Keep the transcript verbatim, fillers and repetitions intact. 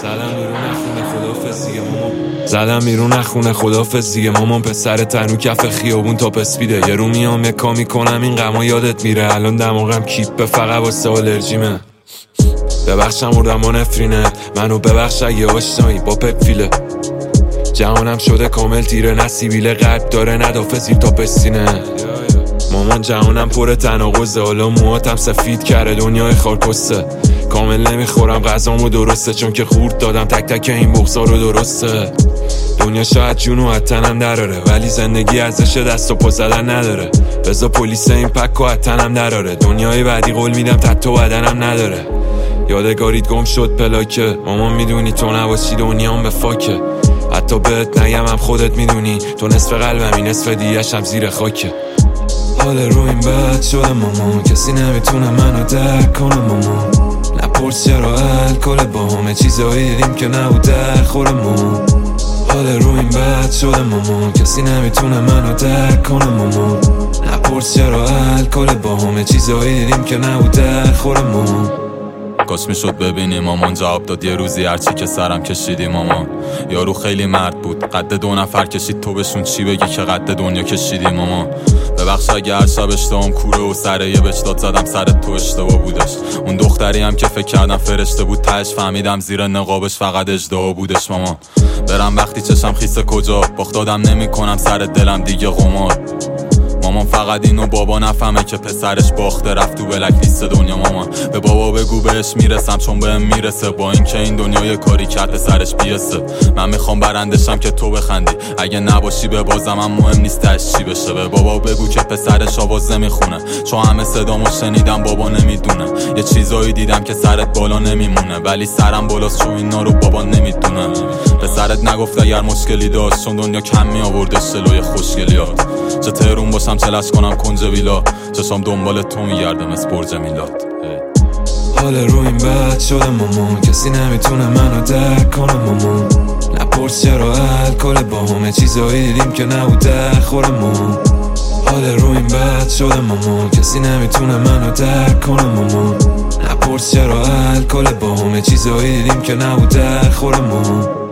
زدم بیرون خونه خدافظ دیگه مامان زدم بیرون خونه خدافظ دیگه مامان پسر تنو کف خیابون تا پسپیده. یه رو میام یه کامی کنم این غما یادت میره. الان دماغم کیپه فقط واسه آلرژیمه. ببخشم مردم با نفرینه منو ببخش اگه آشنایی با پپفیله. جهانم شده کامل تیره نسیبیله قلب داره ندافه زیر تا پسینه. مامان جهانم پر تناقضه حالا موهاتم سفید کرده دنیای خارکسته. کامل نمیخورم غذامو درسته چون که خورد دادم تک تک این بغضا رو درسته. دنیا شاید جونو حتنم دراره ولی زندگی ازش دست و پا زدن نداره. بذار پلیس این پک و حتنم دراره. دنیای بعدی قول میدم تتو بدنم نداره. یادگاریت گم شد پلاکه مامان میدونی تو نباشی دنیام به فاکه. حتی بهت نگم هم خودت میدونی تو نصف قلبمی نصف دیگش هم زیر خاکه. حال رو این بد شده مامان کسی نمیتونه منو درک کنه مامان. نپرس چرا الکل با همه چیزایی دیدیم که نبود در خورمون. حال رو این بد شده مامان کسی نمیتونه منو درک کنه مامان. نپرس چرا الکل با همه چیزایی دیدیم که نبود در خورمون. کاش میشد ببینی مامان جواب داد یه روزی هرچی که سرم کشیدی مامان. یارو خیلی مرد بود قد دو نفر کشید تو بهشون چی بگی که قد دنیا کشیدی مامان. ببخش اگه هر شب اشتهام کوره و سره یه بچداد زدم سرت تو اشتباه بودش. اون دختری هم که فکر کردم فرشته بود تهش فهمیدم زیر نقابش فقط اجدها بودش مامان. برم وقتی چشم خیسه کجا باخت دادم نمی کنم سر دلم دیگه قمار. مامان فقط اینو بابا نفهمه که پسرش باخته رفت تو بلک لیست دنیا. مامان به بابا بگو بهش میرسم چون بهم میرسه با این که این دنیا یه کاری کرد پسرش بیسته. من میخوام برندشم که تو بخندی اگه نباشی به بازم هم مهم نیست تش چی بشه. به بابا بگو که پسرش آواز نمیخونه چون همه صدامو شنیدم بابا نمیدونه. یه چیزایی دیدم که سرت بالا نمیمونه ولی سرم بالاست چون اینا رو بابا نمیدونه. پسرت نگفت اگر مشکلی داشت چون دنیا کم می آورده شلوی خوشگلیات. چه تهرون باشم چلش کنم کنج ویلا چشام دنبال تو میگرده مثل برج میلاد. حال رو این بد شده مامان کسی نمیتونه منو درک کنه مامان. نپرس چرا الکل با همه چیزایی دیدیم که نبود در خورمون. حال رو این بد شده مامان کسی نمیتونه منو درک کنه مامان. نپرس چرا الکل با همه چیزایی دیدیم که نبود در خورمون.